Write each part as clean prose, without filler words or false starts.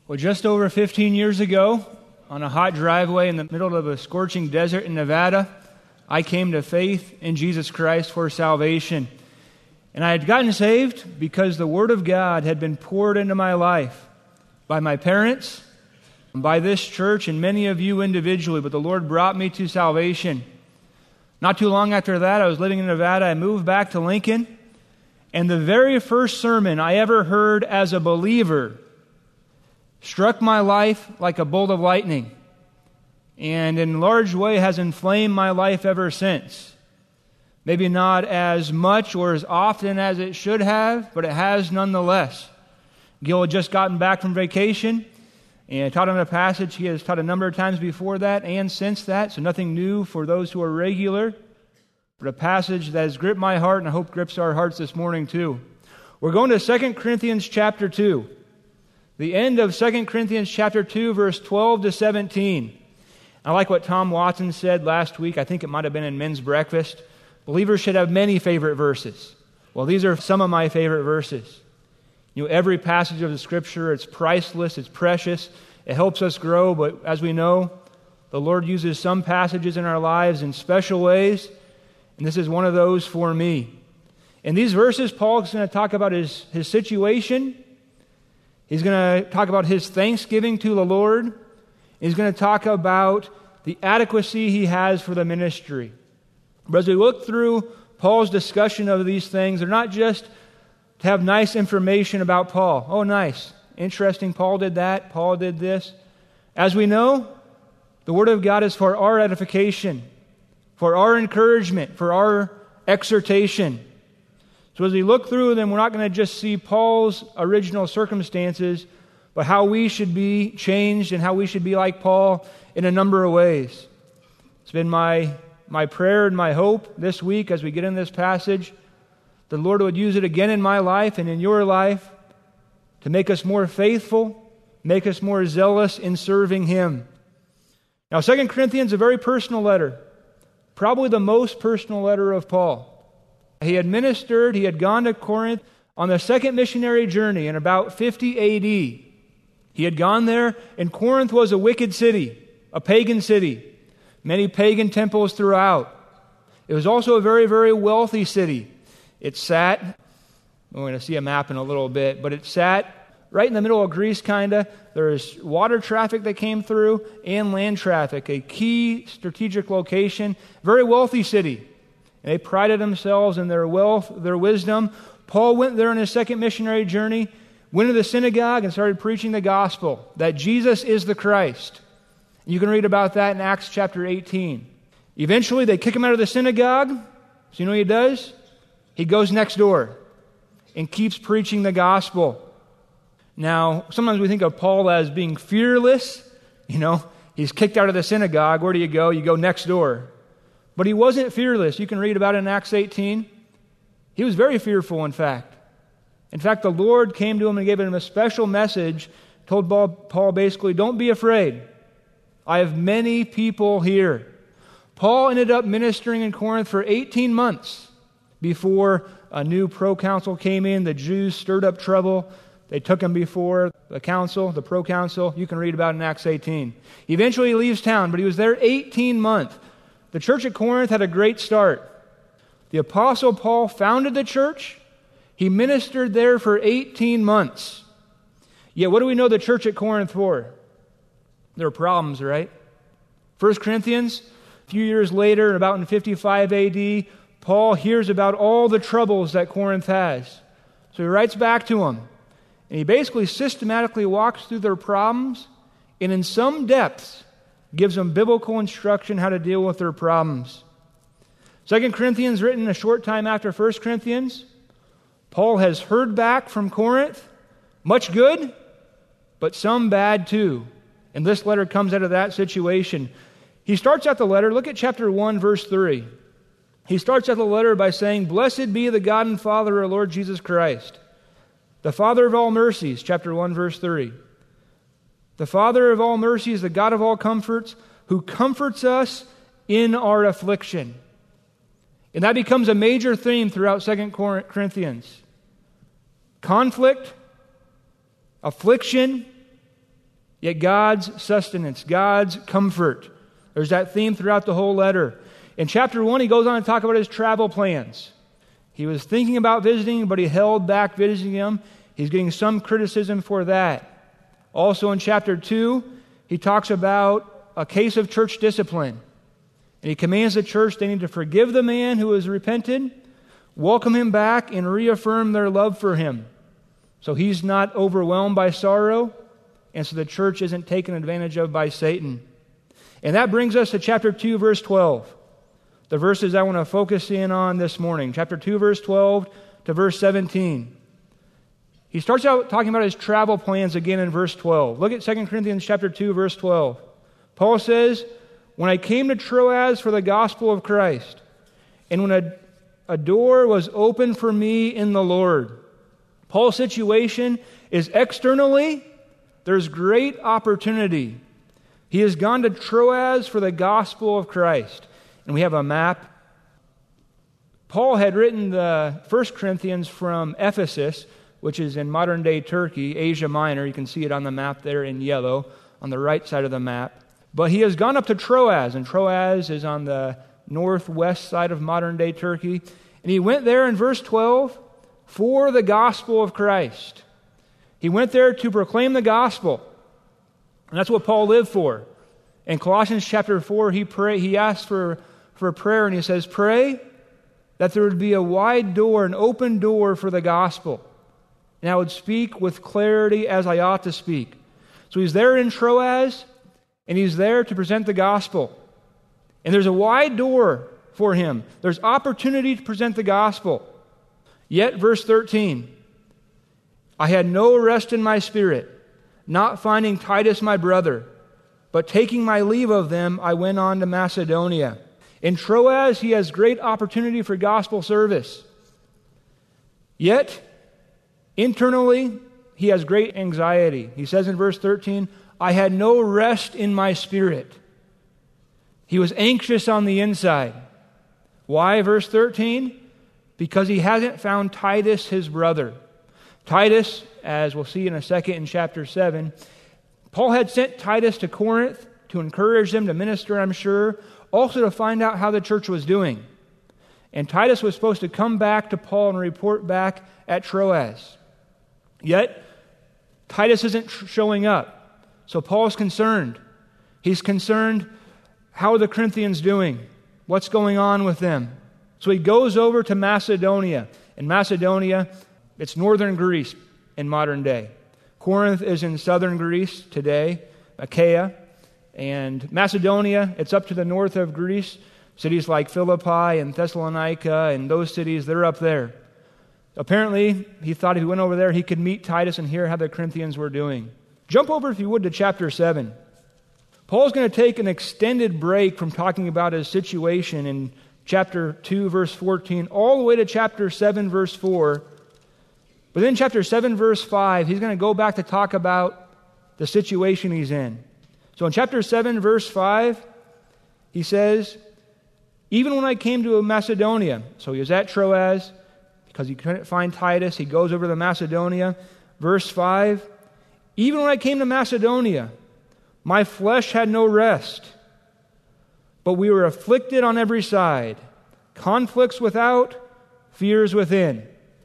Well, just over 15 years ago, on a hot driveway in the middle of a scorching desert in Nevada, I came to faith in Jesus Christ for salvation. And I had gotten saved because the Word of God had been poured into my life by my parents, by this church, and many of you individually, but the Lord brought me to salvation. Not too long after that, I was living in Nevada. I moved back to Lincoln, and the very first sermon I ever heard as a believer struck my life like a bolt of lightning, and in a large way has inflamed my life ever since. Maybe not as much or as often as it should have, but it has nonetheless. Gil had just gotten back from vacation, and taught on a passage he has taught a number of times before that and since that, so nothing new for those who are regular, but a passage that has gripped my heart and I hope grips our hearts this morning too. We're going to 2 Corinthians chapter 2. The end of 2 Corinthians chapter 2, verse 12 to 17. I like what Tom Watson said last week. I think it might have been in Men's Breakfast. Believers should have many favorite verses. Well, these are some of my favorite verses. You know, every passage of the Scripture, it's priceless, it's precious, it helps us grow, but as we know, the Lord uses some passages in our lives in special ways, and this is one of those for me. In these verses, Paul is going to talk about his situation. He's going to talk about his thanksgiving to the Lord. He's going to talk about the adequacy he has for the ministry. But as we look through Paul's discussion of these things, they're not just to have nice information about Paul. Oh, nice. Interesting. Paul did that. Paul did this. As we know, the Word of God is for our edification, for our encouragement, for our exhortation. So as we look through them, we're not going to just see Paul's original circumstances, but how we should be changed and how we should be like Paul in a number of ways. It's been my prayer and my hope this week as we get in this passage, the Lord would use it again in my life and in your life to make us more faithful, make us more zealous in serving Him. Now, 2 Corinthians is a very personal letter, probably the most personal letter of Paul. He had ministered, he had gone to Corinth on the second missionary journey in about 50 A.D. He had gone there, and Corinth was a wicked city, a pagan city, many pagan temples throughout. It was also a very, very wealthy city. It sat, we're going to see a map in a little bit, but it sat right in the middle of Greece, kind of. There's water traffic that came through and land traffic, a key strategic location, very wealthy city. And they prided themselves in their wealth, their wisdom. Paul went there on his second missionary journey, went to the synagogue and started preaching the gospel, that Jesus is the Christ. You can read about that in Acts chapter 18. Eventually, they kick him out of the synagogue. So you know what he does? He goes next door and keeps preaching the gospel. Now, sometimes we think of Paul as being fearless. You know, he's kicked out of the synagogue. Where do you go? You go next door. But he wasn't fearless. You can read about it in Acts 18. He was very fearful, in fact. In fact, the Lord came to him and gave him a special message, told Paul basically, don't be afraid. I have many people here. Paul ended up ministering in Corinth for 18 months before a new proconsul came in. The Jews stirred up trouble. They took him before the council, the proconsul. You can read about it in Acts 18. Eventually he leaves town, but he was there 18 months. The church at Corinth had a great start. The Apostle Paul founded the church. He ministered there for 18 months. Yet what do we know the church at Corinth for? There are problems, right? 1 Corinthians, a few years later, about in 55 AD, Paul hears about all the troubles that Corinth has. So he writes back to them. And he basically systematically walks through their problems and in some depths gives them biblical instruction how to deal with their problems. 2 Corinthians, written a short time after 1 Corinthians, Paul has heard back from Corinth, much good, but some bad too. And this letter comes out of that situation. He starts out the letter, look at chapter 1, verse 3. He starts out the letter by saying, Blessed be the God and Father of our Lord Jesus Christ, the Father of all mercies, chapter 1, verse 3. The Father of all mercies, the God of all comforts, who comforts us in our affliction. And that becomes a major theme throughout 2 Corinthians. Conflict, affliction, yet God's sustenance, God's comfort. There's that theme throughout the whole letter. In chapter 1, he goes on to talk about his travel plans. He was thinking about visiting, but he held back visiting him. He's getting some criticism for that. Also in chapter 2, he talks about a case of church discipline. And he commands the church they need to forgive the man who has repented, welcome him back, and reaffirm their love for him. So he's not overwhelmed by sorrow, and so the church isn't taken advantage of by Satan. And that brings us to chapter 2, verse 12. The verses I want to focus in on this morning. Chapter 2, verse 12 to verse 17. He starts out talking about his travel plans again in verse 12. Look at 2 Corinthians chapter 2, verse 12. Paul says, "When I came to Troas for the gospel of Christ, and when a door was opened for me in the Lord." Paul's situation is externally, there's great opportunity. He has gone to Troas for the gospel of Christ. And we have a map. Paul had written the 1 Corinthians from Ephesus, which is in modern-day Turkey, Asia Minor. You can see it on the map there in yellow on the right side of the map. But he has gone up to Troas, and Troas is on the northwest side of modern-day Turkey. And he went there in verse 12 for the gospel of Christ. He went there to proclaim the gospel. And that's what Paul lived for. In Colossians chapter 4, he asked for prayer, and he says, "Pray that there would be a wide door, an open door for the gospel, and I would speak with clarity as I ought to speak." So he's there in Troas, and he's there to present the gospel. And there's a wide door for him. There's opportunity to present the gospel. Yet, verse 13, "I had no rest in my spirit, not finding Titus my brother, but taking my leave of them, I went on to Macedonia." In Troas, he has great opportunity for gospel service. Yet, internally, he has great anxiety. He says in verse 13, "I had no rest in my spirit." He was anxious on the inside. Why, verse 13? Because he hasn't found Titus, his brother. Titus, as we'll see in a second in chapter 7, Paul had sent Titus to Corinth to encourage them to minister, I'm sure, also to find out how the church was doing. And Titus was supposed to come back to Paul and report back at Troas. Yet, Titus isn't showing up. So Paul's concerned. He's concerned, how are the Corinthians doing? What's going on with them? So he goes over to Macedonia. In Macedonia, it's northern Greece in modern day. Corinth is in southern Greece today, Achaia. And Macedonia, it's up to the north of Greece. Cities like Philippi and Thessalonica and those cities, they're up there. Apparently, he thought if he went over there, he could meet Titus and hear how the Corinthians were doing. Jump over, if you would, to chapter 7. Paul's going to take an extended break from talking about his situation in chapter 2, verse 14, all the way to chapter 7, verse 4. But then chapter 7, verse 5, he's going to go back to talk about the situation he's in. So in chapter 7, verse 5, he says, "Even when I came to Macedonia," so he was at Troas, because he couldn't find Titus, he goes over to Macedonia. Verse 5, "Even when I came to Macedonia, my flesh had no rest, but we were afflicted on every side, conflicts without, fears within."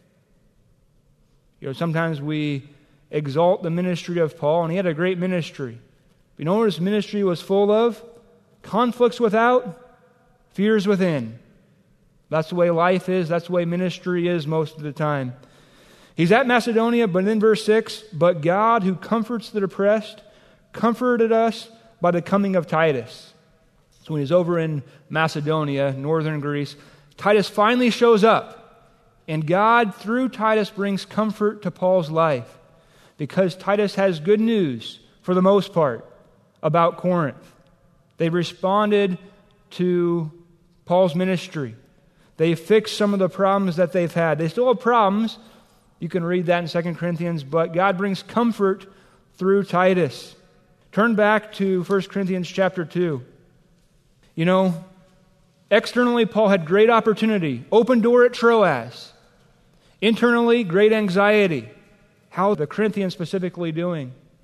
You know, sometimes we exalt the ministry of Paul, and he had a great ministry. You know what his ministry was full of? Conflicts without, fears within. That's the way life is. That's the way ministry is most of the time. He's at Macedonia, but in verse 6, "But God, who comforts the depressed, comforted us by the coming of Titus." So when he's over in Macedonia, northern Greece, Titus finally shows up. And God, through Titus, brings comfort to Paul's life, because Titus has good news, for the most part, about Corinth. They responded to Paul's ministry. They fixed some of the problems that they've had. They still have problems. You can read that in 2 Corinthians, but God brings comfort through Titus. Turn back to 1 Corinthians chapter 2. You know, externally, Paul had great opportunity. Open door at Troas. Internally, great anxiety. How are the Corinthians specifically doing?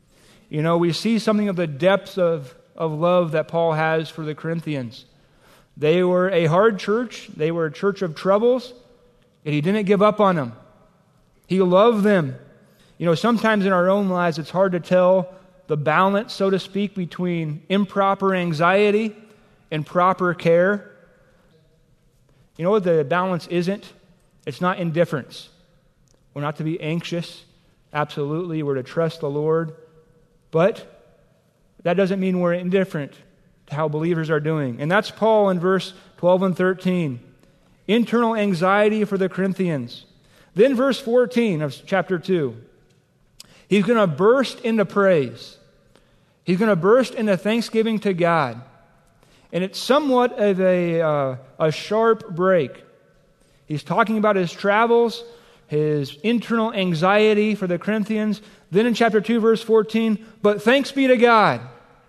we see something of the depth of love that Paul has for the Corinthians. They were a hard church. They were a church of troubles, and he didn't give up on them. He loved them. Sometimes in our own lives, it's hard to tell the balance, so to speak, between improper anxiety and proper care. You know what the balance isn't? It's not indifference. We're not to be anxious. Absolutely, we're to trust the Lord. But that doesn't mean we're indifferent to how believers are doing. And that's Paul in verse 12 and 13. Internal anxiety for the Corinthians. Then verse 14 of chapter 2. He's going to burst into praise. He's going to burst into thanksgiving to God. And it's somewhat of a sharp break. He's talking about his travels, his internal anxiety for the Corinthians. Then in chapter 2, verse 14, but thanks be to God.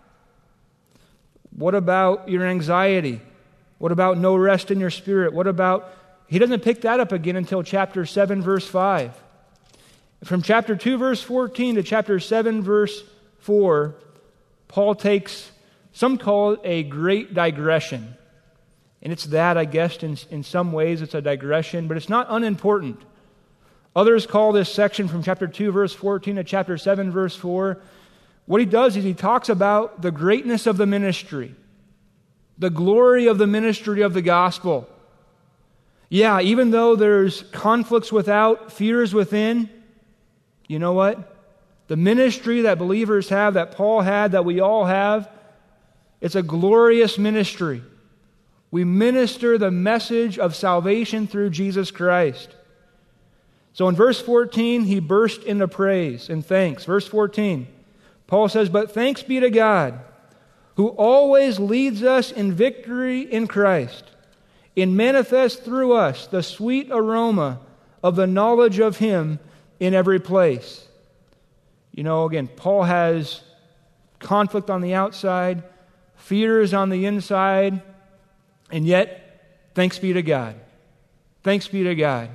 What about your anxiety? What about no rest in your spirit? He doesn't pick that up again until chapter 7, verse 5. From chapter 2, verse 14 to chapter 7, verse 4, Paul takes, some call it a great digression. And it's that, I guess, in some ways it's a digression, but it's not unimportant. Others call this section from chapter 2, verse 14 to chapter 7, verse 4. What he does is he talks about the greatness of the ministry, the glory of the ministry of the gospel. Yeah, even though there's conflicts without, fears within, you know what? The ministry that believers have, that Paul had, that we all have, it's a glorious ministry. We minister the message of salvation through Jesus Christ. So in verse 14, he burst into praise and thanks. Verse 14, Paul says, but thanks be to God, who always leads us in victory in Christ, and manifests through us the sweet aroma of the knowledge of Him in every place. Again, Paul has conflict on the outside, fears on the inside, and yet, thanks be to God. Thanks be to God.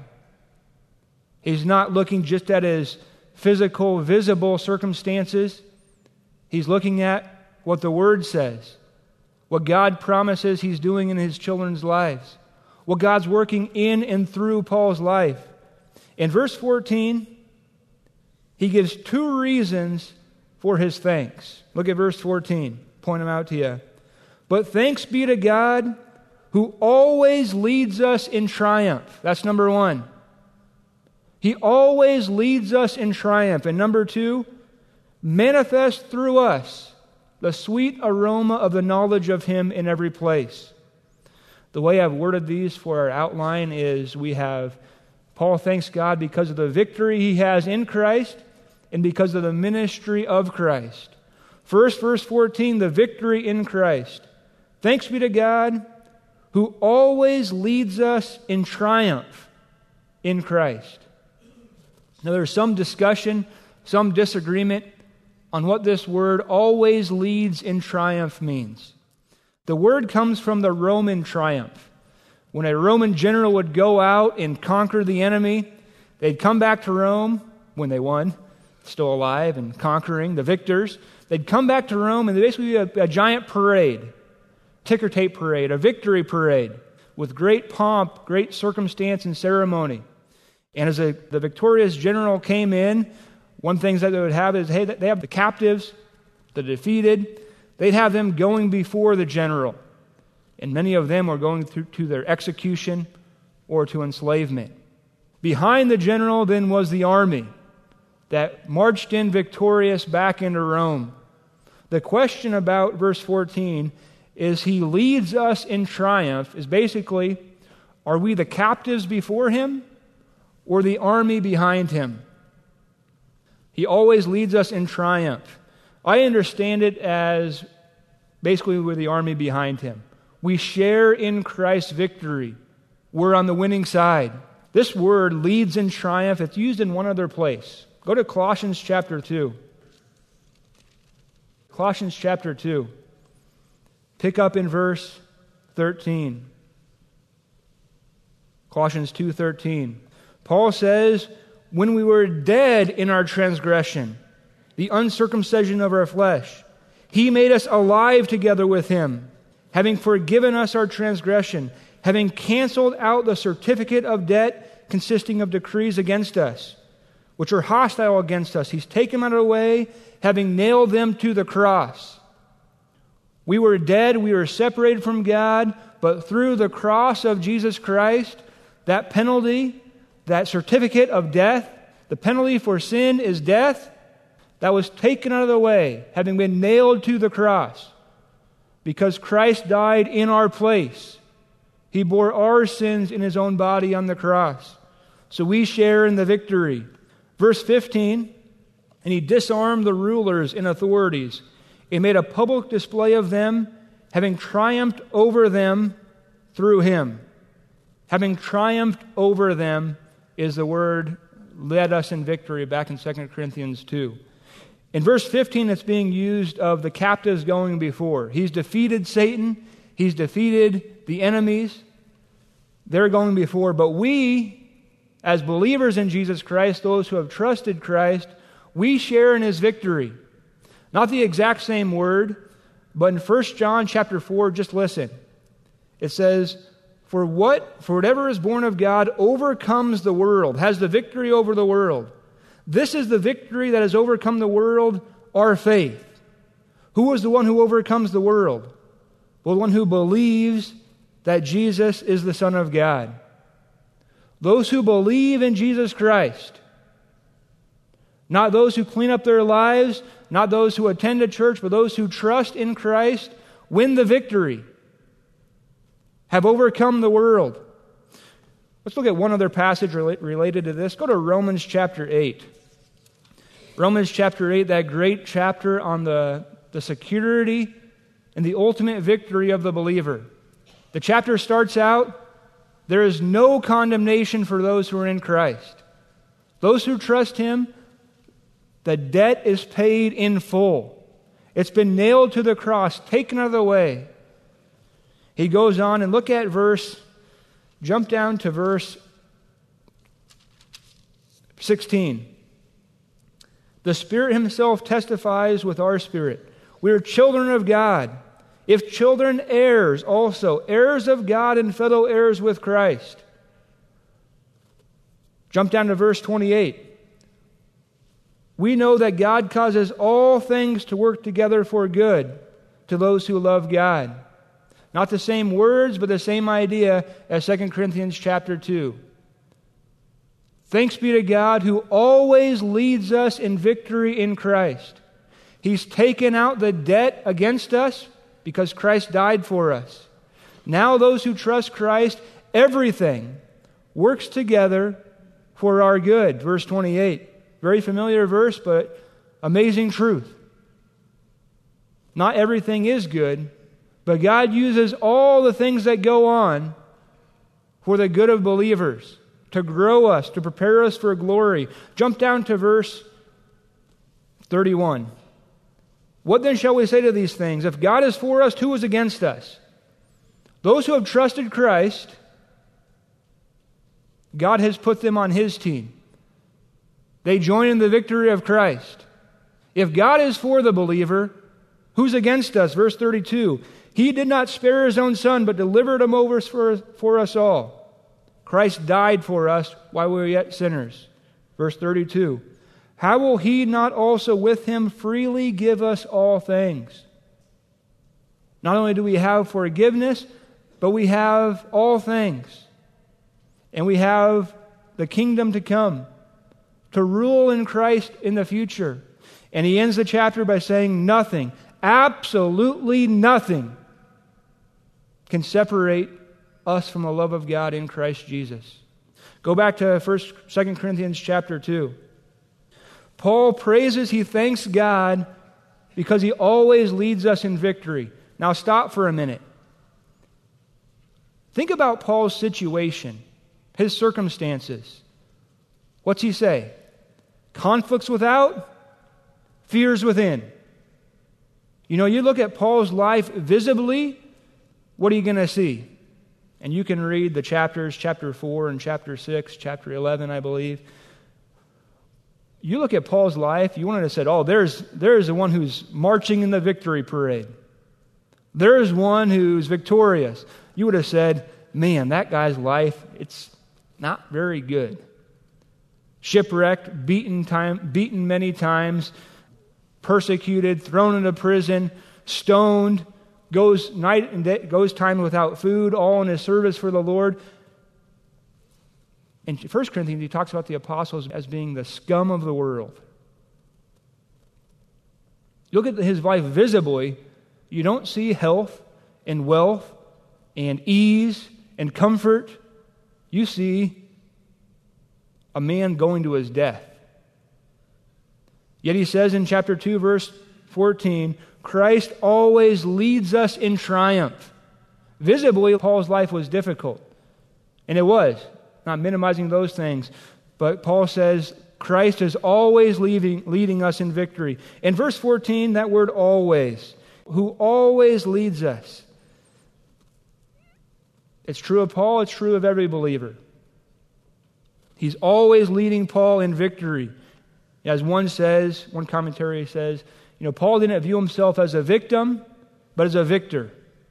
He's not looking just at his physical, visible circumstances. He's looking at what the Word says, what God promises He's doing in His children's lives, what God's working in and through Paul's life. In verse 14, he gives two reasons for his thanks. Look at verse 14. Point them out to you. But thanks be to God who always leads us in triumph. That's number one. He always leads us in triumph. And number two, manifests through us the sweet aroma of the knowledge of Him in every place. The way I've worded these for our outline is we have Paul thanks God because of the victory he has in Christ and because of the ministry of Christ. First, verse 14, the victory in Christ. Thanks be to God who always leads us in triumph in Christ. Now there's some discussion, some disagreement on what this word always leads in triumph means. The word comes from the Roman triumph. When a Roman general would go out and conquer the enemy, they'd come back to Rome when they won, still alive and conquering, the victors. They'd come back to Rome and they'd basically be a giant parade, ticker tape parade, a victory parade with great pomp, great circumstance and ceremony. And as the victorious general came in, one thing that they would have is, hey, they have the captives, the defeated. They'd have them going before the general. And many of them were going to their execution or to enslavement. Behind the general then was the army that marched in victorious back into Rome. The question about verse 14 is He leads us in triumph is basically, are we the captives before Him or the army behind Him? He always leads us in triumph. I understand it as basically we're the army behind Him. We share in Christ's victory. We're on the winning side. This word leads in triumph. It's used in one other place. Go to Colossians chapter 2. Colossians chapter 2. Pick up in verse 13. Colossians 2:13. Paul says, when we were dead in our transgression the uncircumcision of our flesh. He made us alive together with him, having forgiven us our transgression, having canceled out the certificate of debt consisting of decrees against us, which are hostile against us. He's taken them out of the way, having nailed them to the cross. We were dead, we were separated from God, but through the cross of Jesus Christ, that penalty, that certificate of death, the penalty for sin is death, that was taken out of the way, having been nailed to the cross. Because Christ died in our place. He bore our sins in his own body on the cross. So we share in the victory. Verse 15, and he disarmed the rulers and authorities. He made a public display of them, having triumphed over them through him. Having triumphed over them is the word led us in victory back in 2 Corinthians 2. In verse 15, it's being used of the captives going before. He's defeated Satan. He's defeated the enemies. They're going before. But we, as believers in Jesus Christ, those who have trusted Christ, we share in his victory. Not the exact same word, but in 1 John chapter 4, just listen. It says, For whatever is born of God overcomes the world, has the victory over the world. This is the victory that has overcome the world, our faith. Who is the one who overcomes the world? Well, the one who believes that Jesus is the Son of God. Those who believe in Jesus Christ. Not those who clean up their lives, not those who attend a church, but those who trust in Christ, win the victory. Have overcome the world. Let's look at one other passage related to this. Go to Romans chapter 8. Romans chapter 8, that great chapter on the security and the ultimate victory of the believer. The chapter starts out, there is no condemnation for those who are in Christ. Those who trust him, the debt is paid in full. It's been nailed to the cross, taken out of the way. He goes on and look at jump down to verse 16. The Spirit himself testifies with our spirit. We are children of God. If children, heirs also, heirs of God and fellow heirs with Christ. Jump down to verse 28. We know that God causes all things to work together for good to those who love God. Not the same words, but the same idea as 2 Corinthians chapter 2. Thanks be to God who always leads us in victory in Christ. He's taken out the debt against us because Christ died for us. Now those who trust Christ, everything works together for our good. Verse 28. Very familiar verse, but amazing truth. Not everything is good, but God uses all the things that go on for the good of believers, to grow us, to prepare us for glory. Jump down to verse 31. What then shall we say to these things? If God is for us, who is against us? Those who have trusted Christ, God has put them on his team. They join in the victory of Christ. If God is for the believer, who's against us? Verse 32. He did not spare his own Son, but delivered him over for us all. Christ died for us while we were yet sinners. Verse 32. How will he not also with him freely give us all things? Not only do we have forgiveness, but we have all things. And we have the kingdom to come, to rule in Christ in the future. And he ends the chapter by saying nothing, absolutely nothing, can separate us from the love of God in Christ Jesus. Go back to 2 Corinthians chapter 2. Paul praises, he thanks God because he always leads us in victory. Now stop for a minute. Think about Paul's situation, his circumstances. What's he say? Conflicts without, fears within. You know, you look at Paul's life visibly, what are you going to see? And you can read the chapters, chapter 4 and chapter 6, chapter 11, I believe. You look at Paul's life, you wouldn't have said, oh, there's the one who's marching in the victory parade. There's one who's victorious. You would have said, man, that guy's life, it's not very good. Shipwrecked, beaten many times, persecuted, thrown into prison, stoned, goes night and day, goes time without food, all in his service for the Lord. In 1 Corinthians, he talks about the apostles as being the scum of the world. You look at his life visibly, you don't see health and wealth and ease and comfort. You see a man going to his death. Yet he says in chapter 2, verse 14, Christ always leads us in triumph. Visibly, Paul's life was difficult. And it was. Not minimizing those things. But Paul says, Christ is always leading us in victory. In verse 14, that word always, who always leads us. It's true of Paul, it's true of every believer. He's always leading Paul in victory. As one commentary says, Paul didn't view himself as a victim, but as a victor.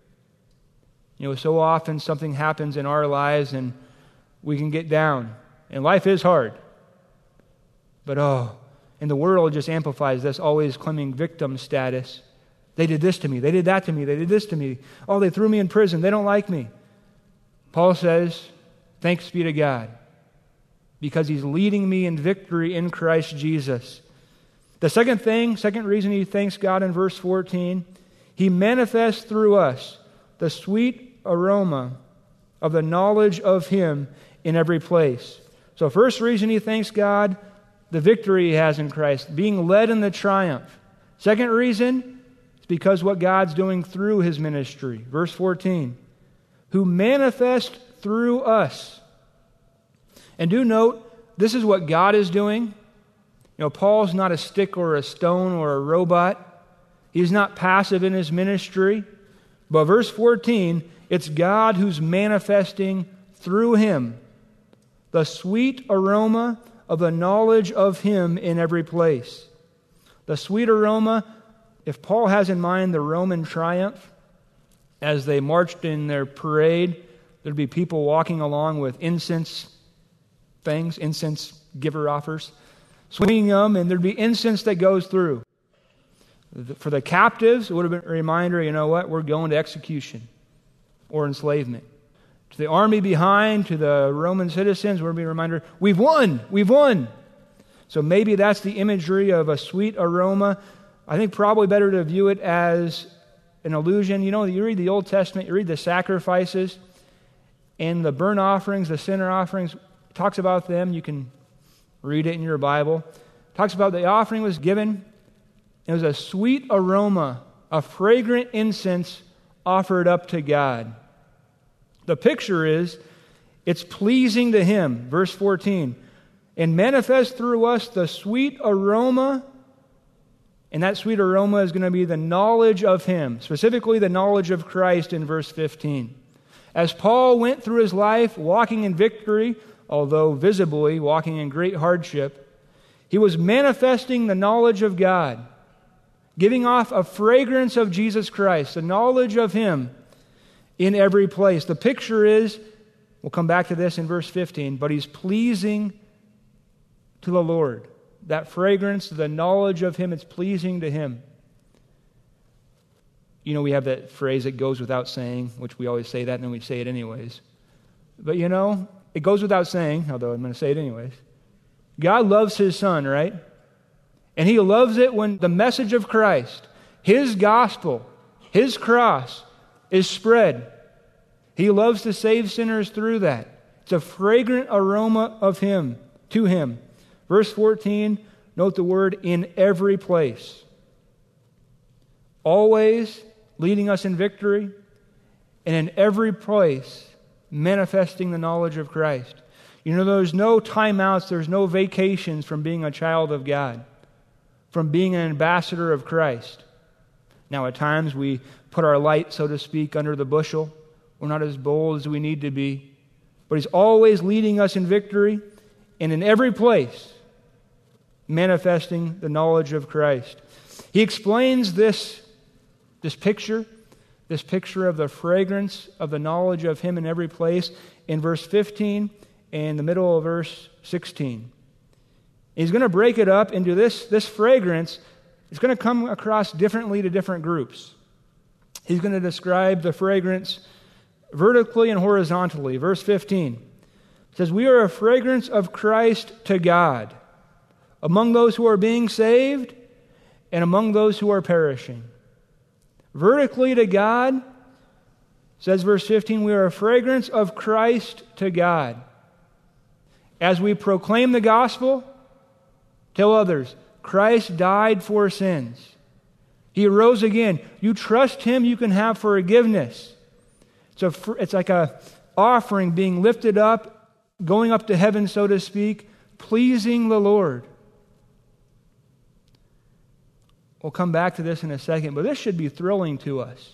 So often something happens in our lives and we can get down. And life is hard. But and the world just amplifies this always claiming victim status. They did this to me. They did that to me. They did this to me. Oh, they threw me in prison. They don't like me. Paul says, thanks be to God, because he's leading me in victory in Christ Jesus. The second reason he thanks God in verse 14, he manifests through us the sweet aroma of the knowledge of him in every place. So first reason he thanks God, the victory he has in Christ, being led in the triumph. Second reason, it's because what God's doing through his ministry. Verse 14, who manifest through us. And do note, this is what God is doing. Paul's not a stick or a stone or a robot. He's not passive in his ministry. But verse 14, it's God who's manifesting through him the sweet aroma of the knowledge of him in every place. The sweet aroma, if Paul has in mind the Roman triumph, as they marched in their parade, there'd be people walking along with incense giver offers, swinging them, and there'd be incense that goes through. For the captives, it would have been a reminder, we're going to execution or enslavement. To the army behind, to the Roman citizens, it would be a reminder, we've won. So maybe that's the imagery of a sweet aroma. I think probably better to view it as an allusion. You read the Old Testament, you read the sacrifices, and the burnt offerings, the sinner offerings, it talks about them. You can read it in your Bible. It talks about the offering was given. It was a sweet aroma, a fragrant incense offered up to God. The picture is, it's pleasing to him. Verse 14, and manifest through us the sweet aroma, and that sweet aroma is going to be the knowledge of him, specifically the knowledge of Christ in verse 15. As Paul went through his life walking in victory, although visibly walking in great hardship, he was manifesting the knowledge of God, giving off a fragrance of Jesus Christ, the knowledge of him in every place. The picture is, we'll come back to this in verse 15, but he's pleasing to the Lord. That fragrance, the knowledge of him, it's pleasing to him. We have that phrase that goes without saying, which we always say that and then we say it anyways. But it goes without saying, although I'm going to say it anyways. God loves his Son, right? And he loves it when the message of Christ, his gospel, his cross, is spread. He loves to save sinners through that. It's a fragrant aroma of him, to him. Verse 14, note the word in every place. Always leading us in victory, and in every place manifesting the knowledge of Christ. There's no timeouts, there's no vacations from being a child of God, from being an ambassador of Christ. Now, at times we put our light, so to speak, under the bushel. We're not as bold as we need to be. But he's always leading us in victory, and in every place, manifesting the knowledge of Christ. He explains this picture of the fragrance of the knowledge of Him in every place in verse 15 and the middle of verse 16. He's going to break it up into this fragrance. It's going to come across differently to different groups. He's going to describe the fragrance vertically and horizontally. Verse 15 says, "We are a fragrance of Christ to God, among those who are being saved and among those who are perishing." Vertically to God, says verse 15, we are a fragrance of Christ to God. As we proclaim the gospel, tell others, Christ died for sins. He arose again. You trust Him, you can have forgiveness. It's like a offering being lifted up, going up to heaven, so to speak, pleasing the Lord. We'll come back to this in a second, but this should be thrilling to us.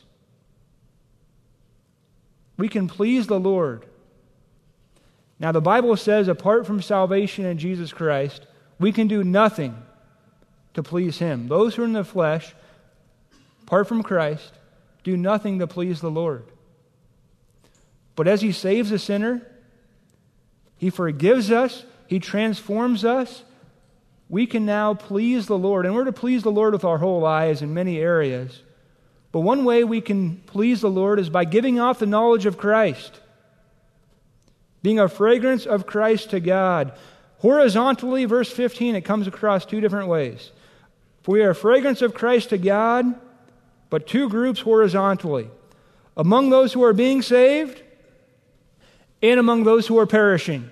We can please the Lord. Now, the Bible says, apart from salvation in Jesus Christ, we can do nothing to please Him. Those who are in the flesh, apart from Christ, do nothing to please the Lord. But as He saves a sinner, He forgives us, He transforms us, we can now please the Lord. And we're to please the Lord with our whole lives in many areas. But one way we can please the Lord is by giving off the knowledge of Christ. Being a fragrance of Christ to God. Horizontally, verse 15, it comes across two different ways. For we are a fragrance of Christ to God, but two groups horizontally. Among those who are being saved and among those who are perishing.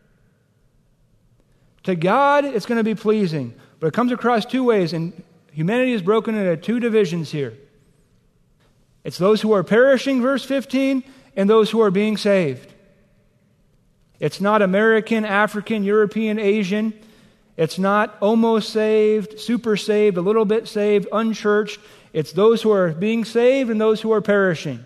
To God, it's going to be pleasing, but it comes across two ways, and humanity is broken into two divisions here. It's those who are perishing, verse 15, and those who are being saved. It's not American, African, European, Asian. It's not almost saved, super saved, a little bit saved, unchurched. It's those who are being saved and those who are perishing.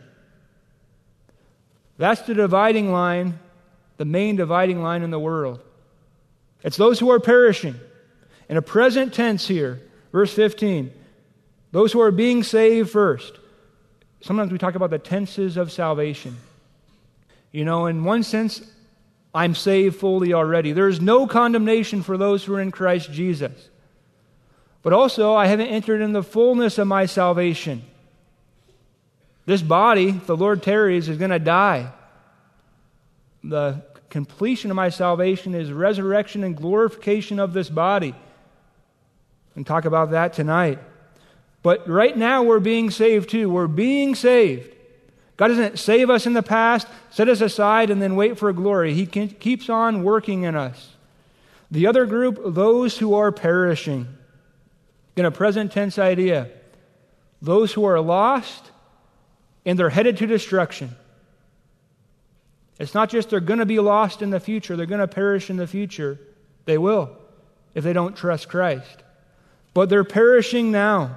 That's the dividing line, the main dividing line in the world. It's those who are perishing. In a present tense here, verse 15, those who are being saved first. Sometimes we talk about the tenses of salvation. You know, in one sense, I'm saved fully already. There's no condemnation for those who are in Christ Jesus. But also, I haven't entered in the fullness of my salvation. This body, if the Lord tarries, is going to die. The completion of my salvation is resurrection and glorification of this body. And talk about that tonight. But right now we're being saved too. We're being saved. God doesn't save us in the past, set us aside, and then wait for glory. He keeps on working in us. The other group, those who are perishing. In a present tense idea, those who are lost and they're headed to destruction. It's not just they're going to be lost in the future, they're going to perish in the future. They will, if they don't trust Christ. But they're perishing now.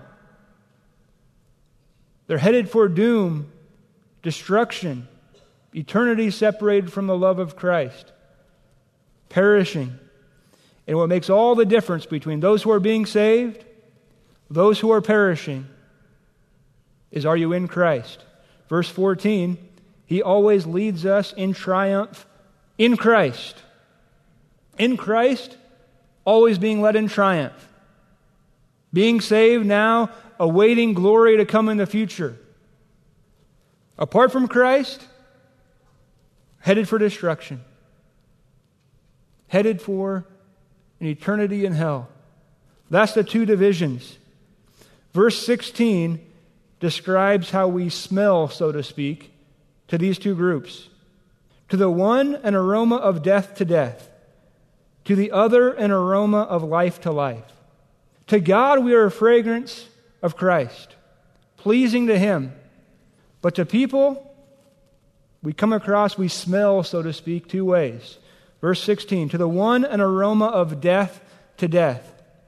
They're headed for doom, destruction, eternity separated from the love of Christ. Perishing. And what makes all the difference between those who are being saved, those who are perishing, is, are you in Christ? Verse 14, He always leads us in triumph in Christ. In Christ, always being led in triumph. Being saved now, awaiting glory to come in the future. Apart from Christ, headed for destruction. Headed for an eternity in hell. That's the two divisions. Verse 16 describes how we smell, so to speak, to these two groups. To the one, an aroma of death to death. To the other, an aroma of life to life. To God, we are a fragrance of Christ, pleasing to Him. But to people, we come across, we smell, so to speak, two ways. Verse 16, to the one, an aroma of death to death.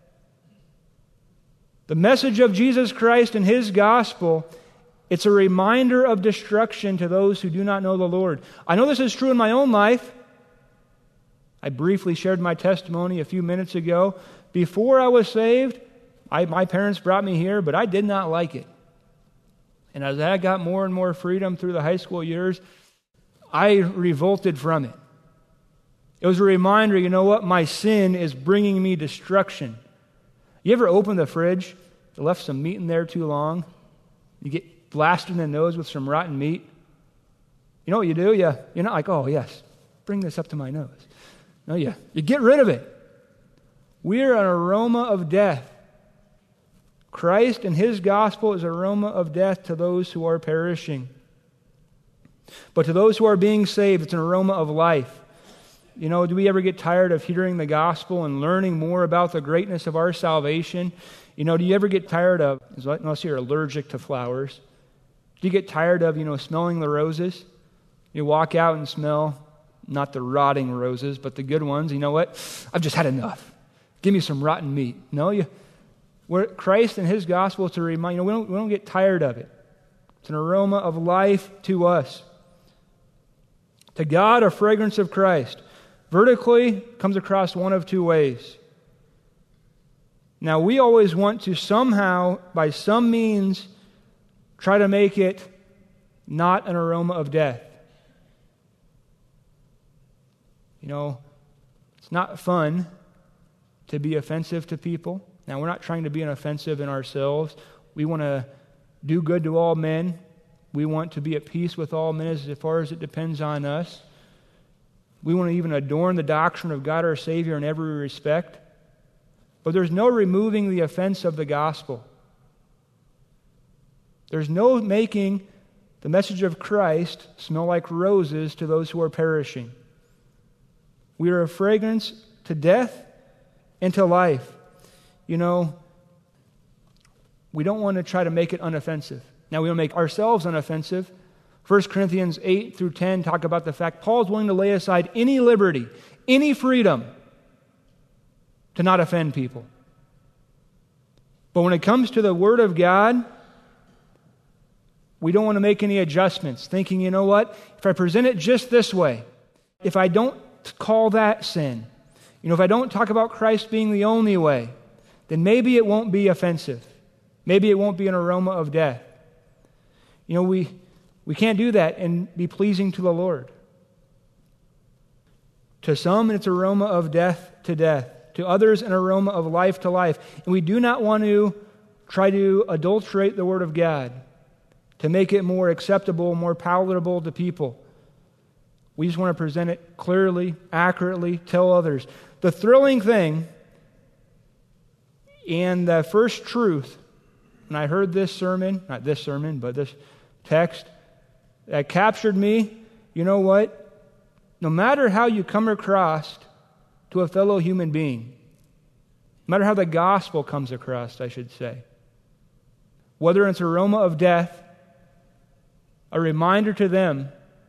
The message of Jesus Christ and His gospel, it's a reminder of destruction to those who do not know the Lord. I know this is true in my own life. I briefly shared my testimony a few minutes ago. Before I was saved, my parents brought me here, but I did not like it. And as I got more and more freedom through the high school years, I revolted from it. It was a reminder, you know what? My sin is bringing me destruction. You ever open the fridge, you left some meat in there too long, you get blasted in the nose with some rotten meat? You know what you do? You're not like, oh, yes, bring this up to my nose. No, you get rid of it. We're an aroma of death. Christ and his gospel is an aroma of death to those who are perishing. But to those who are being saved, it's an aroma of life. You know, do we ever get tired of hearing the gospel and learning more about the greatness of our salvation? You know, do you ever get tired of, unless you're allergic to flowers, do you get tired of, smelling the roses? You walk out and smell, not the rotting roses, but the good ones. You know what? I've just had enough. Give me some rotten meat. No, Christ and his gospel is to remind, we don't get tired of it. It's an aroma of life to us. To God, a fragrance of Christ. Vertically comes across one of two ways. Now, we always want to somehow, by some means, try to make it not an aroma of death. It's not fun to be offensive to people. Now, we're not trying to be an offensive in ourselves. We want to do good to all men. We want to be at peace with all men as far as it depends on us. We want to even adorn the doctrine of God our Savior in every respect. But there's no removing the offense of the gospel. There's no making the message of Christ smell like roses to those who are perishing. We are a fragrance to death and to life. We don't want to try to make it unoffensive. Now, we want to make ourselves unoffensive. 1 Corinthians 8 through 10 talk about the fact Paul's willing to lay aside any liberty, any freedom to not offend people. But when it comes to the Word of God, we don't want to make any adjustments, thinking, you know what, if I present it just this way, if I don't call that sin, if I don't talk about Christ being the only way, then maybe it won't be offensive. Maybe it won't be an aroma of death. We can't do that and be pleasing to the Lord. To some, it's an aroma of death to death. To others, an aroma of life to life. And we do not want to try to adulterate the Word of God to make it more acceptable, more palatable to people. We just want to present it clearly, accurately, tell others. The thrilling thing and the first truth, and I heard this sermon, not this sermon, but this text, that captured me. You know what? No matter how you come across to a fellow human being, no matter how the gospel comes across, I should say, whether it's an aroma of death, a reminder to them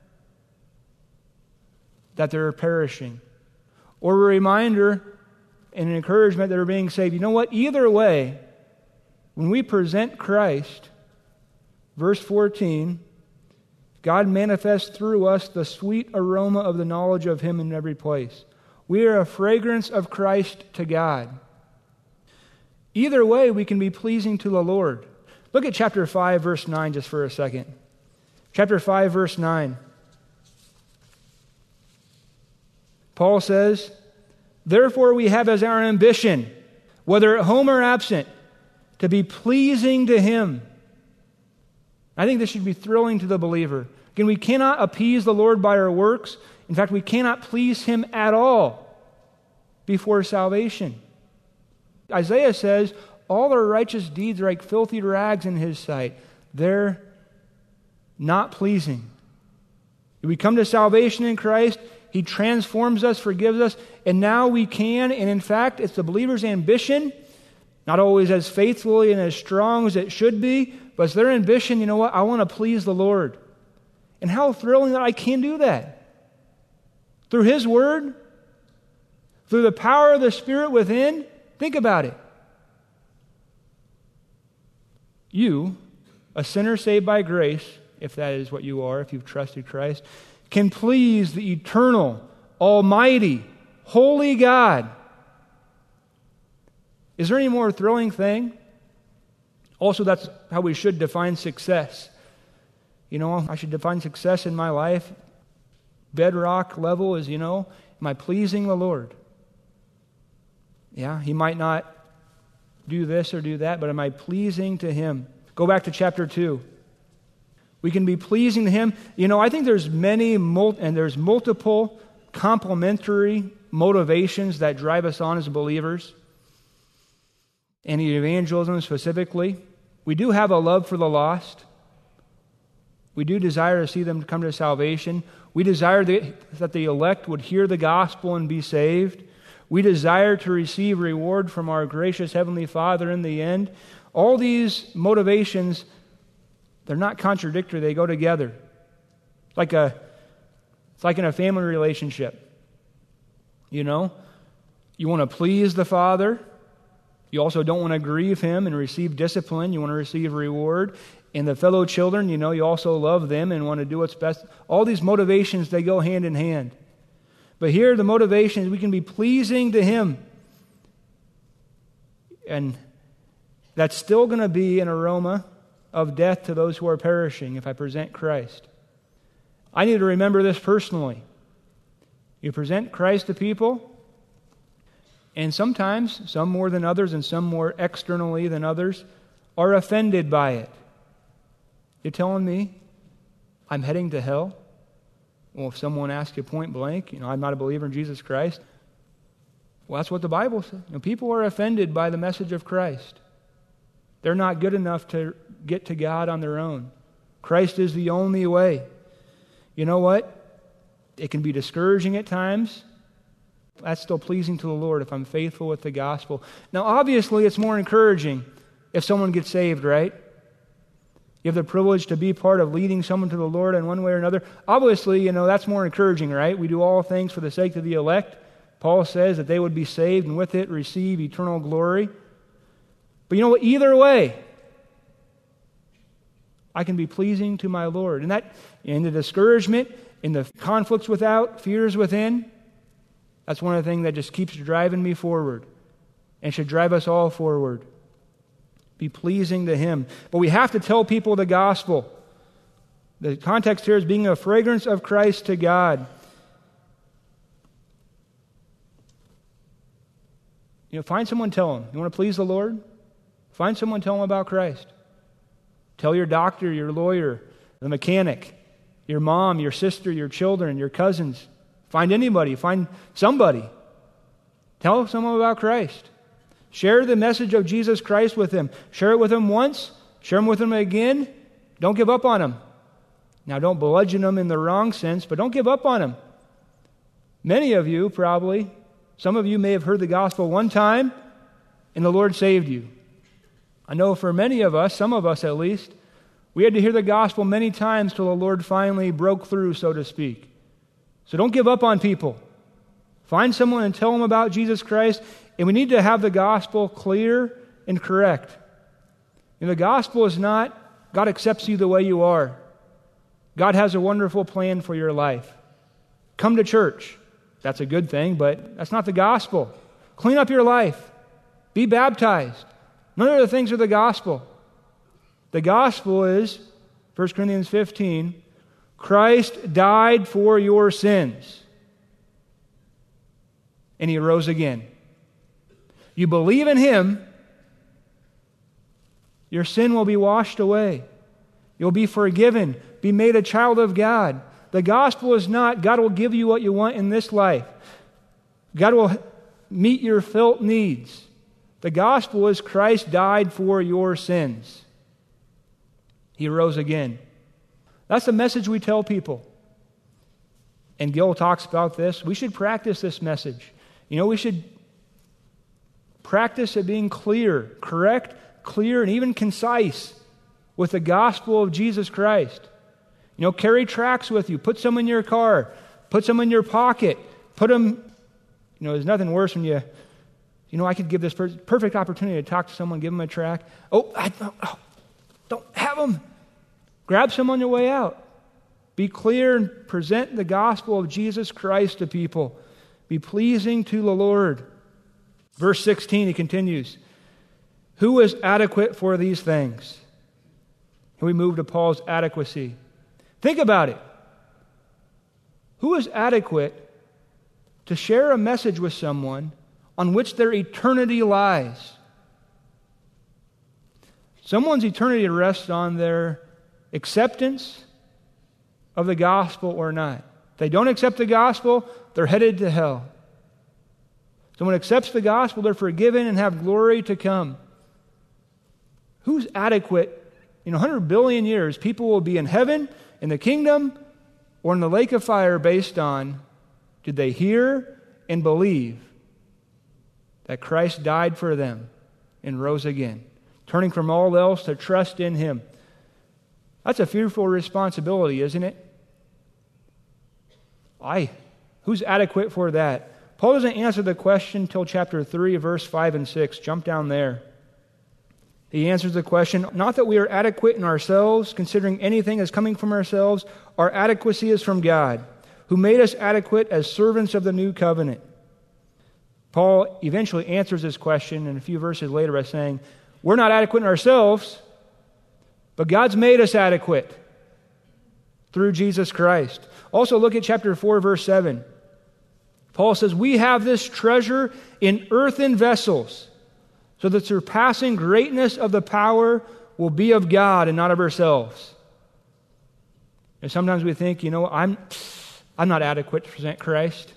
that they're perishing, or a reminder and an encouragement that they're being saved. You know what? Either way, when we present Christ, verse 14, God manifests through us the sweet aroma of the knowledge of Him in every place. We are a fragrance of Christ to God. Either way, we can be pleasing to the Lord. Look at chapter 5, verse 9 just for a second. Chapter 5, verse 9. Paul says, "Therefore we have as our ambition, whether at home or absent, to be pleasing to Him." I think this should be thrilling to the believer. Again, we cannot appease the Lord by our works. In fact, we cannot please Him at all before salvation. Isaiah says, all our righteous deeds are like filthy rags in His sight. They're not pleasing. If we come to salvation in Christ, He transforms us, forgives us, and now we can, and in fact, it's the believer's ambition, not always as faithfully and as strong as it should be, but it's their ambition, you know what, I want to please the Lord. And how thrilling that I can do that. Through His Word, through the power of the Spirit within. Think about it. You, a sinner saved by grace, if that is what you are, if you've trusted Christ, can please the eternal, almighty, holy God Is there any more thrilling thing? Also, that's how we should define success. I should define success in my life. Bedrock level is, am I pleasing the Lord? Yeah, He might not do this or do that, but am I pleasing to Him? Go back to chapter 2. We can be pleasing to Him. I think there's there's multiple complementary motivations that drive us on as believers. And in evangelism specifically, we do have a love for the lost. We do desire to see them come to salvation. We desire that the elect would hear the gospel and be saved. We desire to receive reward from our gracious Heavenly Father in the end. All these motivations, they're not contradictory. They go together. It's like in a family relationship. You want to please the Father. You also don't want to grieve Him and receive discipline. You want to receive reward. And the fellow children, you also love them and want to do what's best. All these motivations, they go hand in hand. But here, the motivation is we can be pleasing to Him. And that's still going to be an aroma of death to those who are perishing if I present Christ. I need to remember this personally. You present Christ to people, and sometimes, some more than others and some more externally than others, are offended by it. You're telling me I'm heading to hell? Well, if someone asks you point blank, I'm not a believer in Jesus Christ. Well, that's what the Bible says. People are offended by the message of Christ. They're not good enough to get to God on their own. Christ is the only way. You know what? It can be discouraging at times. That's still pleasing to the Lord if I'm faithful with the gospel. Now, obviously, it's more encouraging if someone gets saved, right? You have the privilege to be part of leading someone to the Lord in one way or another. Obviously, that's more encouraging, right? We do all things for the sake of the elect. Paul says that they would be saved and with it receive eternal glory. But either way, I can be pleasing to my Lord. And that, in the discouragement, in the conflicts without, fears within, that's one of the things that just keeps driving me forward and should drive us all forward. Be pleasing to Him. But we have to tell people the gospel. The context here is being a fragrance of Christ to God. Find someone, tell them. You want to please the Lord? Find someone, tell them about Christ. Tell your doctor, your lawyer, the mechanic, your mom, your sister, your children, your cousins. Find anybody. Find somebody. Tell someone about Christ. Share the message of Jesus Christ with them. Share it with them once. Share them with them again. Don't give up on them. Now, don't bludgeon them in the wrong sense, but don't give up on them. Many of you probably, some of you may have heard the gospel one time, and the Lord saved you. I know for many of us, some of us at least, we had to hear the gospel many times till the Lord finally broke through, so to speak. So don't give up on people. Find someone and tell them about Jesus Christ. And we need to have the gospel clear and correct. The gospel is not, God accepts you the way you are. God has a wonderful plan for your life. Come to church. That's a good thing, but that's not the gospel. Clean up your life. Be baptized. None of the things are the gospel. The gospel is, 1 Corinthians 15, Christ died for your sins. And He rose again. You believe in Him, your sin will be washed away. You'll be forgiven, be made a child of God. The gospel is not God will give you what you want in this life. God will meet your felt needs. The gospel is Christ died for your sins. He rose again. That's the message we tell people. And Gil talks about this. We should practice this message. We should practice at being clear, correct, clear, and even concise with the gospel of Jesus Christ. Carry tracts with you. Put some in your car. Put some in your pocket. Put them, there's nothing worse when I could give this perfect opportunity to talk to someone, give them a tract. Don't have them. Grab some on your way out. Be clear and present the gospel of Jesus Christ to people. Be pleasing to the Lord. Verse 16, he continues, Who is adequate for these things? And we move to Paul's adequacy. Think about it. Who is adequate to share a message with someone on which their eternity lies? Someone's eternity rests on their acceptance of the gospel or not. If they don't accept the gospel, they're headed to hell. Someone accepts the gospel, they're forgiven and have glory to come. Who's adequate? In 100 billion years, people will be in heaven, in the kingdom, or in the lake of fire based on, did they hear and believe that Christ died for them and rose again? Turning from all else to trust in Him. That's a fearful responsibility, isn't it? Who's adequate for that? Paul doesn't answer the question until chapter 3, verse 5 and 6. Jump down there. He answers the question, not that we are adequate in ourselves, considering anything as coming from ourselves. Our adequacy is from God, who made us adequate as servants of the new covenant. Paul eventually answers this question in a few verses later by saying, we're not adequate in ourselves, but God's made us adequate through Jesus Christ. Also look at chapter 4, verse 7. Paul says, we have this treasure in earthen vessels, so the surpassing greatness of the power will be of God and not of ourselves. And sometimes we think, I'm not adequate to present Christ.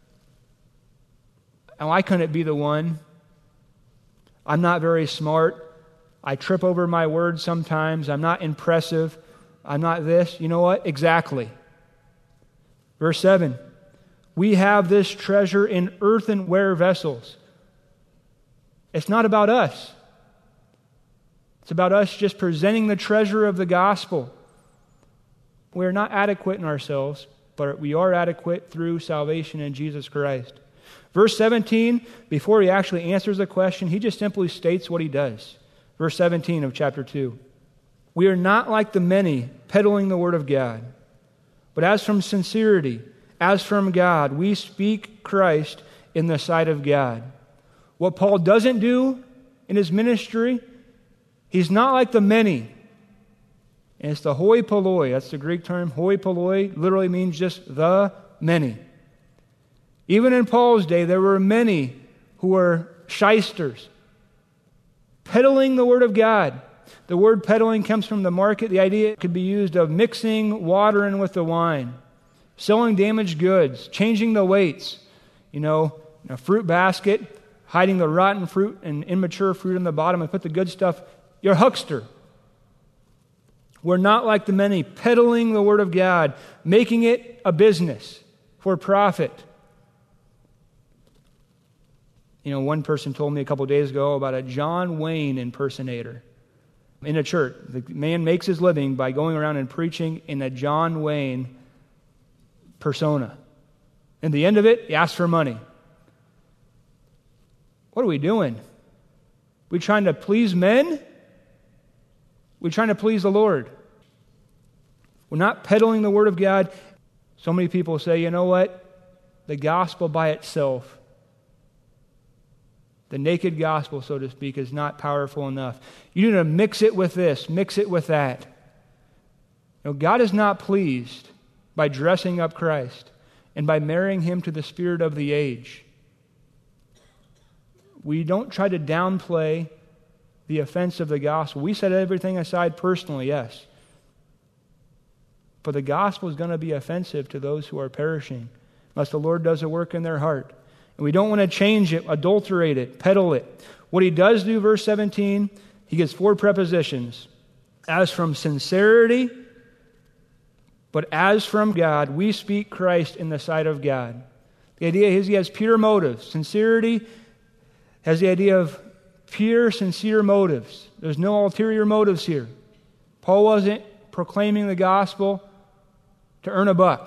And why couldn't it be the one? I'm not very smart. I trip over my words sometimes. I'm not impressive. I'm not this. You know what? Exactly. Verse 7. We have this treasure in earthenware vessels. It's not about us. It's about us just presenting the treasure of the gospel. We're not adequate in ourselves, but we are adequate through salvation in Jesus Christ. Verse 17, before he actually answers the question, he just simply states what he does. Verse 17 of chapter 2. We are not like the many peddling the word of God, but as from sincerity, as from God, we speak Christ in the sight of God. What Paul doesn't do in his ministry, he's not like the many. And it's the hoi polloi. That's the Greek term. Hoi polloi literally means just the many. Even in Paul's day, there were many who were shysters, peddling the word of God. The word peddling comes from the market. The idea could be used of mixing water in with the wine, selling damaged goods, changing the weights. In a fruit basket, hiding the rotten fruit and immature fruit in the bottom and put the good stuff. You're a huckster. We're not like the many, peddling the word of God, making it a business for profit. One person told me a couple days ago about a John Wayne impersonator in a church. The man makes his living by going around and preaching in a John Wayne persona. And the end of it, he asks for money. What are we doing? We trying to please men? We're trying to please the Lord. We're not peddling the word of God. So many people say, you know what? The gospel by itself, the naked gospel, so to speak, is not powerful enough. You need to mix it with this, mix it with that. God is not pleased by dressing up Christ and by marrying him to the spirit of the age. We don't try to downplay the offense of the gospel. We set everything aside personally, yes. But the gospel is going to be offensive to those who are perishing, unless the Lord does a work in their heart. And we don't want to change it, adulterate it, peddle it. What he does do, verse 17, he gives 4 prepositions. As from sincerity, but as from God, we speak Christ in the sight of God. The idea is he has pure motives. Sincerity has the idea of pure, sincere motives. There's no ulterior motives here. Paul wasn't proclaiming the gospel to earn a buck.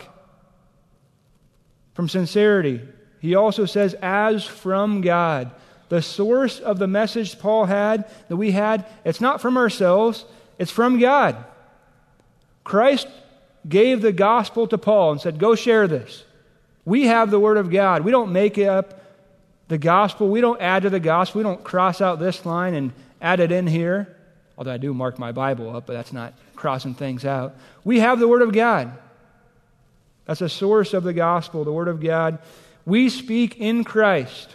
From sincerity, he also says, as from God. The source of the message Paul had, that we had, it's not from ourselves, it's from God. Christ gave the gospel to Paul and said, go share this. We have the word of God. We don't make up the gospel. We don't add to the gospel. We don't cross out this line and added in here, although I do mark my Bible up, but that's not crossing things out. We have the Word of God. That's a source of the gospel, the Word of God. We speak in Christ.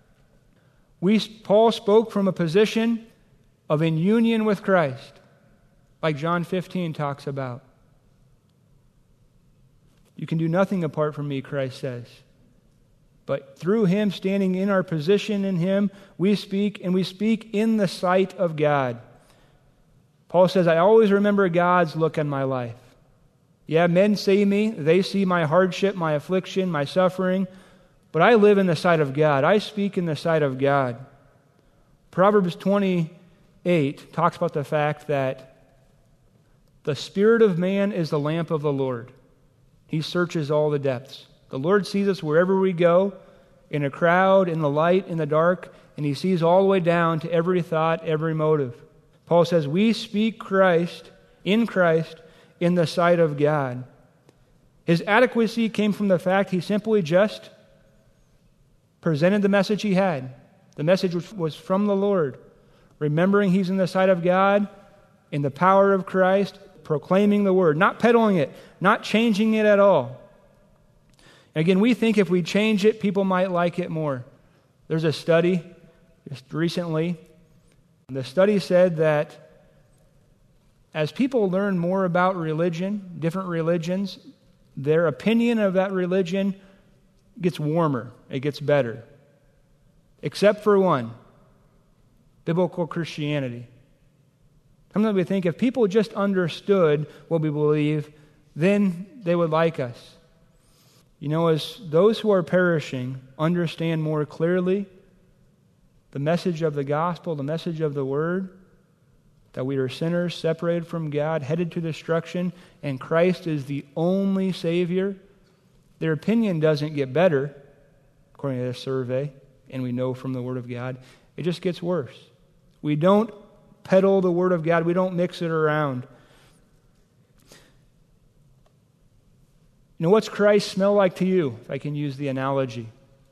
Paul spoke from a position of in union with Christ, like John 15 talks about. You can do nothing apart from me, Christ says. But through Him, standing in our position in Him, we speak, and we speak in the sight of God. Paul says, I always remember God's look on my life. Yeah, men see me, they see my hardship, my affliction, my suffering, but I live in the sight of God. I speak in the sight of God. Proverbs 28 talks about the fact that the spirit of man is the lamp of the Lord. He searches all the depths. The Lord sees us wherever we go, in a crowd, in the light, in the dark, and He sees all the way down to every thought, every motive. Paul says, we speak Christ, in the sight of God. His adequacy came from the fact He simply just presented the message He had. The message was from the Lord. Remembering He's in the sight of God, in the power of Christ, proclaiming the Word, not peddling it, not changing it at all. Again, we think if we change it, people might like it more. There's a study just recently. The study said that as people learn more about religion, different religions, their opinion of that religion gets warmer. It gets better. Except for one, biblical Christianity. Sometimes we think if people just understood what we believe, then they would like us. You know, as those who are perishing understand more clearly the message of the gospel, the message of the Word, that we are sinners separated from God, headed to destruction, and Christ is the only Savior, their opinion doesn't get better, according to this survey, and we know from the Word of God. It just gets worse. We don't peddle the Word of God. We don't mix it around. You know, what's Christ smell like to you, if I can use the analogy?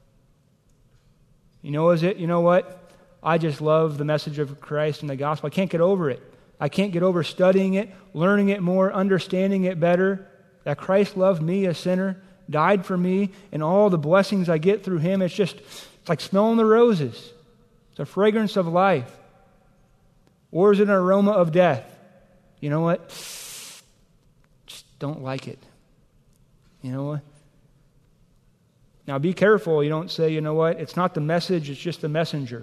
You know what? I just love the message of Christ and the gospel. I can't get over it. I can't get over studying it, learning it more, understanding it better, that Christ loved me, a sinner, died for me, and all the blessings I get through Him. It's like smelling the roses. It's a fragrance of life. Or is it an aroma of death? You know what? Just don't like it. You know what? Now be careful. You don't say, you know what? It's not the message, it's just the messenger.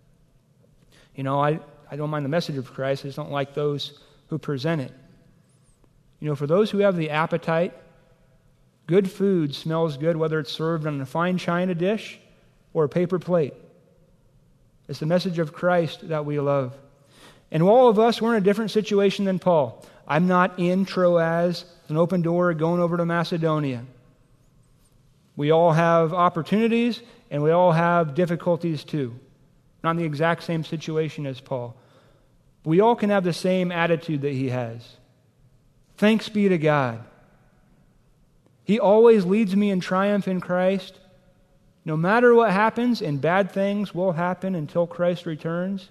You know, I don't mind the message of Christ. I just don't like those who present it. You know, for those who have the appetite, good food smells good whether it's served on a fine china dish or a paper plate. It's the message of Christ that we love. And all of us, we're in a different situation than Paul. I'm not in Troas, an open door, going over to Macedonia. We all have opportunities, and we all have difficulties too. Not in the exact same situation as Paul. We all can have the same attitude that he has. Thanks be to God. He always leads me in triumph in Christ. No matter what happens, and bad things will happen until Christ returns,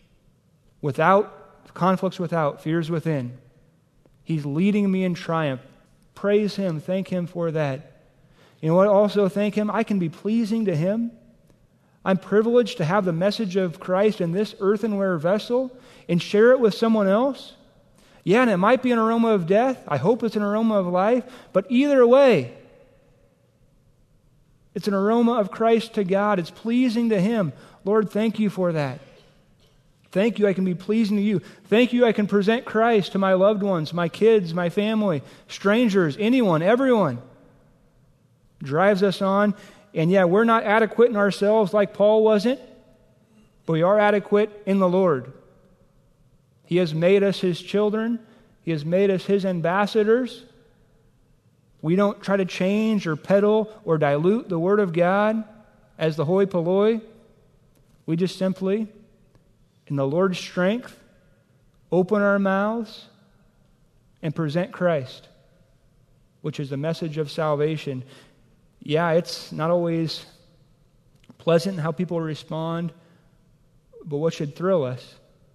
without conflicts without, fears within. He's leading me in triumph. Praise Him. Thank Him for that. You know what? Also thank Him. I can be pleasing to Him. I'm privileged to have the message of Christ in this earthenware vessel and share it with someone else. Yeah, and it might be an aroma of death. I hope it's an aroma of life. But either way, it's an aroma of Christ to God. It's pleasing to Him. Lord, thank You for that. Thank You I can be pleasing to You. Thank You I can present Christ to my loved ones, my kids, my family, strangers, anyone, everyone. Drives us on. And yeah, we're not adequate in ourselves like Paul wasn't, but we are adequate in the Lord. He has made us His children. He has made us His ambassadors. We don't try to change or peddle or dilute the Word of God as the hoi polloi. We just simply, in the Lord's strength, open our mouths and present Christ, which is the message of salvation. Yeah, it's not always pleasant how people respond, but what should thrill us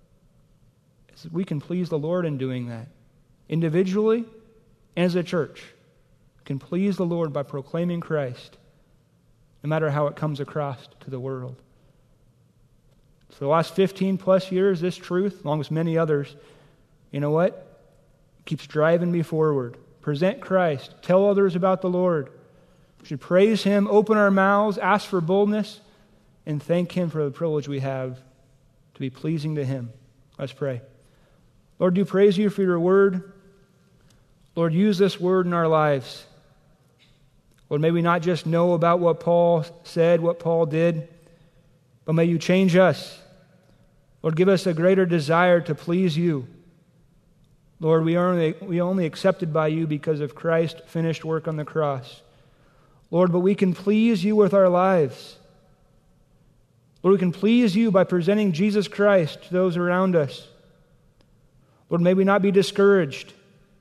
so we can please the Lord in doing that. Individually and as a church, we can please the Lord by proclaiming Christ, no matter how it comes across to the world. So the last 15 plus years, this truth, along with many others, you know what? Keeps driving me forward. Present Christ. Tell others about the Lord. We should praise Him, open our mouths, ask for boldness, and thank Him for the privilege we have to be pleasing to Him. Let's pray. Lord, do praise You for Your word. Lord, use this word in our lives. Lord, may we not just know about what Paul said, what Paul did, but may You change us. Lord, give us a greater desire to please You. Lord, we are only accepted by You because of Christ's finished work on the cross. Lord, but we can please You with our lives. Lord, we can please You by presenting Jesus Christ to those around us. Lord, may we not be discouraged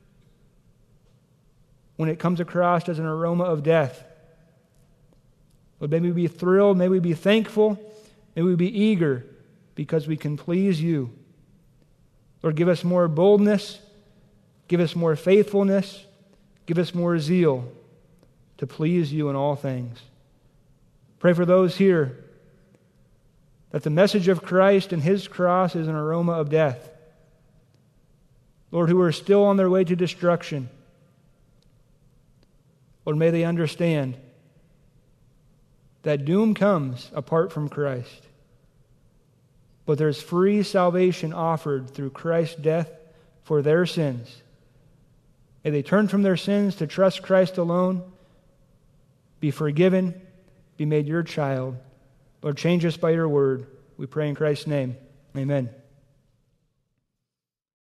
when it comes across as an aroma of death. Lord, may we be thrilled, may we be thankful, may we be eager because we can please You. Lord, give us more boldness, give us more faithfulness, give us more zeal to please You in all things. Pray for those here that the message of Christ and His cross is an aroma of death. Lord, who are still on their way to destruction. Lord, may they understand that doom comes apart from Christ. But there's free salvation offered through Christ's death for their sins. May they turn from their sins to trust Christ alone, be forgiven, be made Your child. Lord, change us by Your word. We pray in Christ's name. Amen.